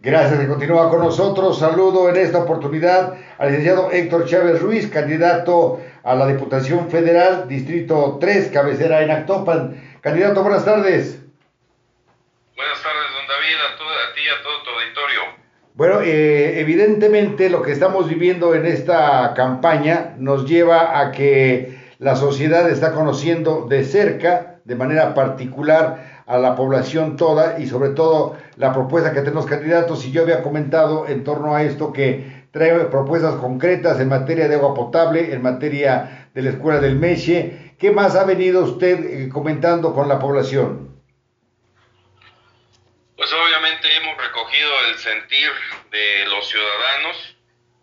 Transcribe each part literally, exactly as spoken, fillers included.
Gracias que continúa con nosotros. Saludo en esta oportunidad al licenciado Héctor Chávez Ruiz, candidato a la Diputación Federal, Distrito tres, cabecera en Actopan. Candidato, buenas tardes. Buenas tardes, don David, a, todo, a ti y a todo tu auditorio. Bueno, eh, evidentemente lo que estamos viviendo en esta campaña nos lleva a que la sociedad está conociendo de cerca, de manera particular, a la población toda y sobre todo la propuesta que tienen los candidatos. Y yo había comentado en torno a esto que trae propuestas concretas en materia de agua potable, en materia de la escuela del Meche. ¿Qué más ha venido usted eh, comentando con la población? Pues obviamente hemos recogido el sentir de los ciudadanos.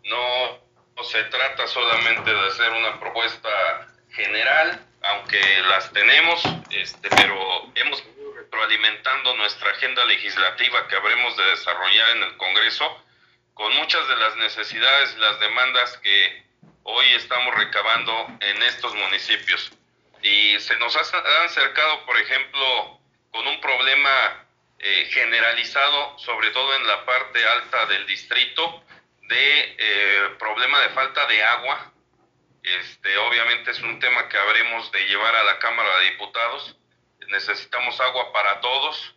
No, no se trata solamente de hacer una propuesta general, aunque las tenemos, este, pero hemos ido retroalimentando nuestra agenda legislativa que habremos de desarrollar en el Congreso con muchas de las necesidades y las demandas que hoy estamos recabando en estos municipios. Y se nos han acercado, por ejemplo, con un problema eh, generalizado, sobre todo en la parte alta del distrito, de eh, problema de falta de agua. Este, obviamente es un tema que habremos de llevar a la Cámara de Diputados. Necesitamos agua para todos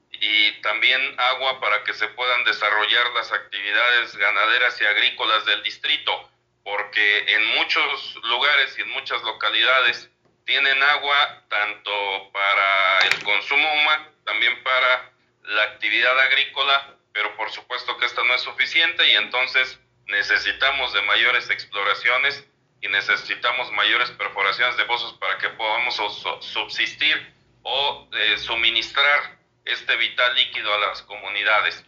y también agua para que se puedan desarrollar las actividades ganaderas y agrícolas del distrito, porque en muchos lugares y en muchas localidades tienen agua tanto para el consumo humano, también para la actividad agrícola, pero por supuesto que esta no es suficiente y entonces necesitamos de mayores exploraciones y necesitamos mayores perforaciones de pozos para que podamos subsistir o eh, suministrar este vital líquido a las comunidades.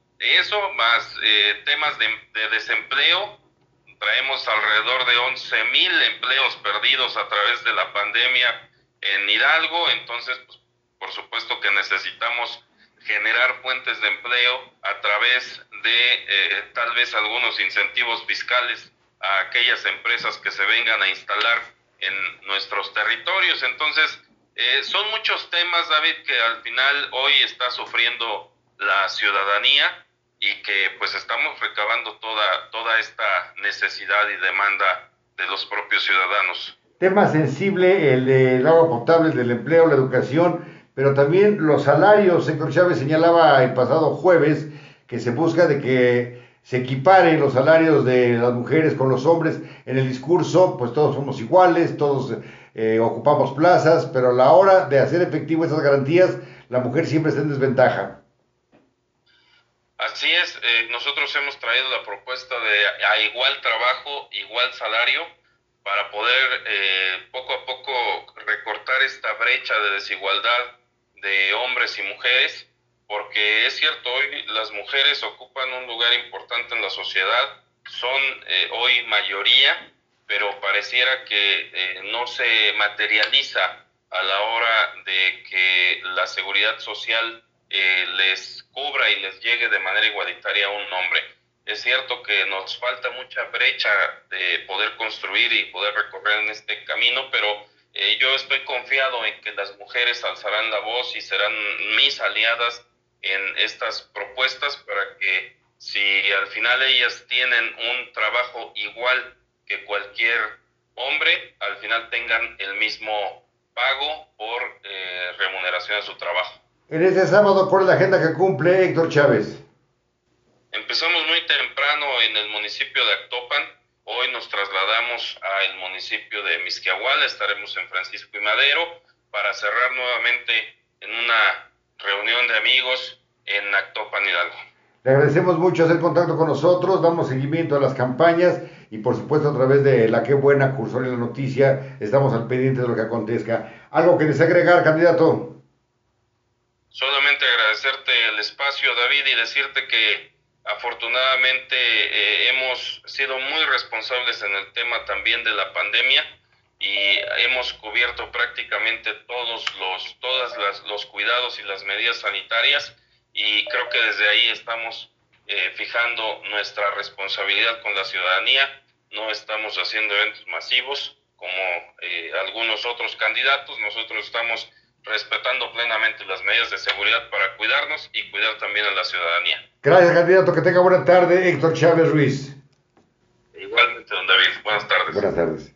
Eso más eh, temas de, de desempleo. Traemos alrededor de once mil empleos perdidos a través de la pandemia en Hidalgo, entonces pues, por supuesto que necesitamos generar fuentes de empleo a través de eh, tal vez algunos incentivos fiscales a aquellas empresas que se vengan a instalar en nuestros territorios. Entonces eh, son muchos temas, David, que al final hoy está sufriendo la ciudadanía y que pues estamos recabando toda, toda esta necesidad y demanda de los propios ciudadanos. Tema sensible, el del agua potable, el del empleo, la educación, pero también los salarios. Héctor Chávez señalaba el pasado jueves que se busca de que se equiparen los salarios de las mujeres con los hombres. En el discurso, pues todos somos iguales, todos eh, ocupamos plazas, pero a la hora de hacer efectivo esas garantías, la mujer siempre está en desventaja. Así es, eh, nosotros hemos traído la propuesta de a igual trabajo, igual salario, para poder eh, poco a poco recortar esta brecha de desigualdad de hombres y mujeres, porque es cierto, hoy las mujeres ocupan un lugar importante en la sociedad, son eh, hoy mayoría, pero pareciera que eh, no se materializa a la hora de que la seguridad social eh, les cubra y les llegue de manera igualitaria a un hombre. Es cierto que nos falta mucha brecha de poder construir y poder recorrer en este camino, pero eh, yo estoy confiado en que las mujeres alzarán la voz y serán mis aliadas en estas propuestas para que si al final ellas tienen un trabajo igual que cualquier hombre, al final tengan el mismo pago por eh, remuneración de su trabajo. En este sábado, ¿cuál es la agenda que cumple Héctor Chávez? Empezamos muy temprano en el municipio de Actopan. Hoy nos trasladamos al municipio de Mixquiahuala, estaremos en Francisco y Madero para cerrar nuevamente en una reunión de amigos en Actopan, Hidalgo. Le agradecemos mucho hacer contacto con nosotros, damos seguimiento a las campañas y por supuesto a través de la Qué Buena Cursor y la Noticia estamos al pendiente de lo que acontezca. ¿Algo que desagregar, candidato? Solamente agradecerte el espacio, David, y decirte que afortunadamente eh, hemos sido muy responsables en el tema también de la pandemia y hemos cubierto prácticamente todos los, todas las, los cuidados y las medidas sanitarias y creo que desde ahí estamos eh, fijando nuestra responsabilidad con la ciudadanía. No estamos haciendo eventos masivos como eh, algunos otros candidatos, nosotros estamos respetando plenamente las medidas de seguridad para cuidarnos y cuidar también a la ciudadanía. Gracias, candidato. Que tenga buena tarde, Héctor Chávez Ruiz. Igualmente, don David. Buenas tardes. Buenas tardes.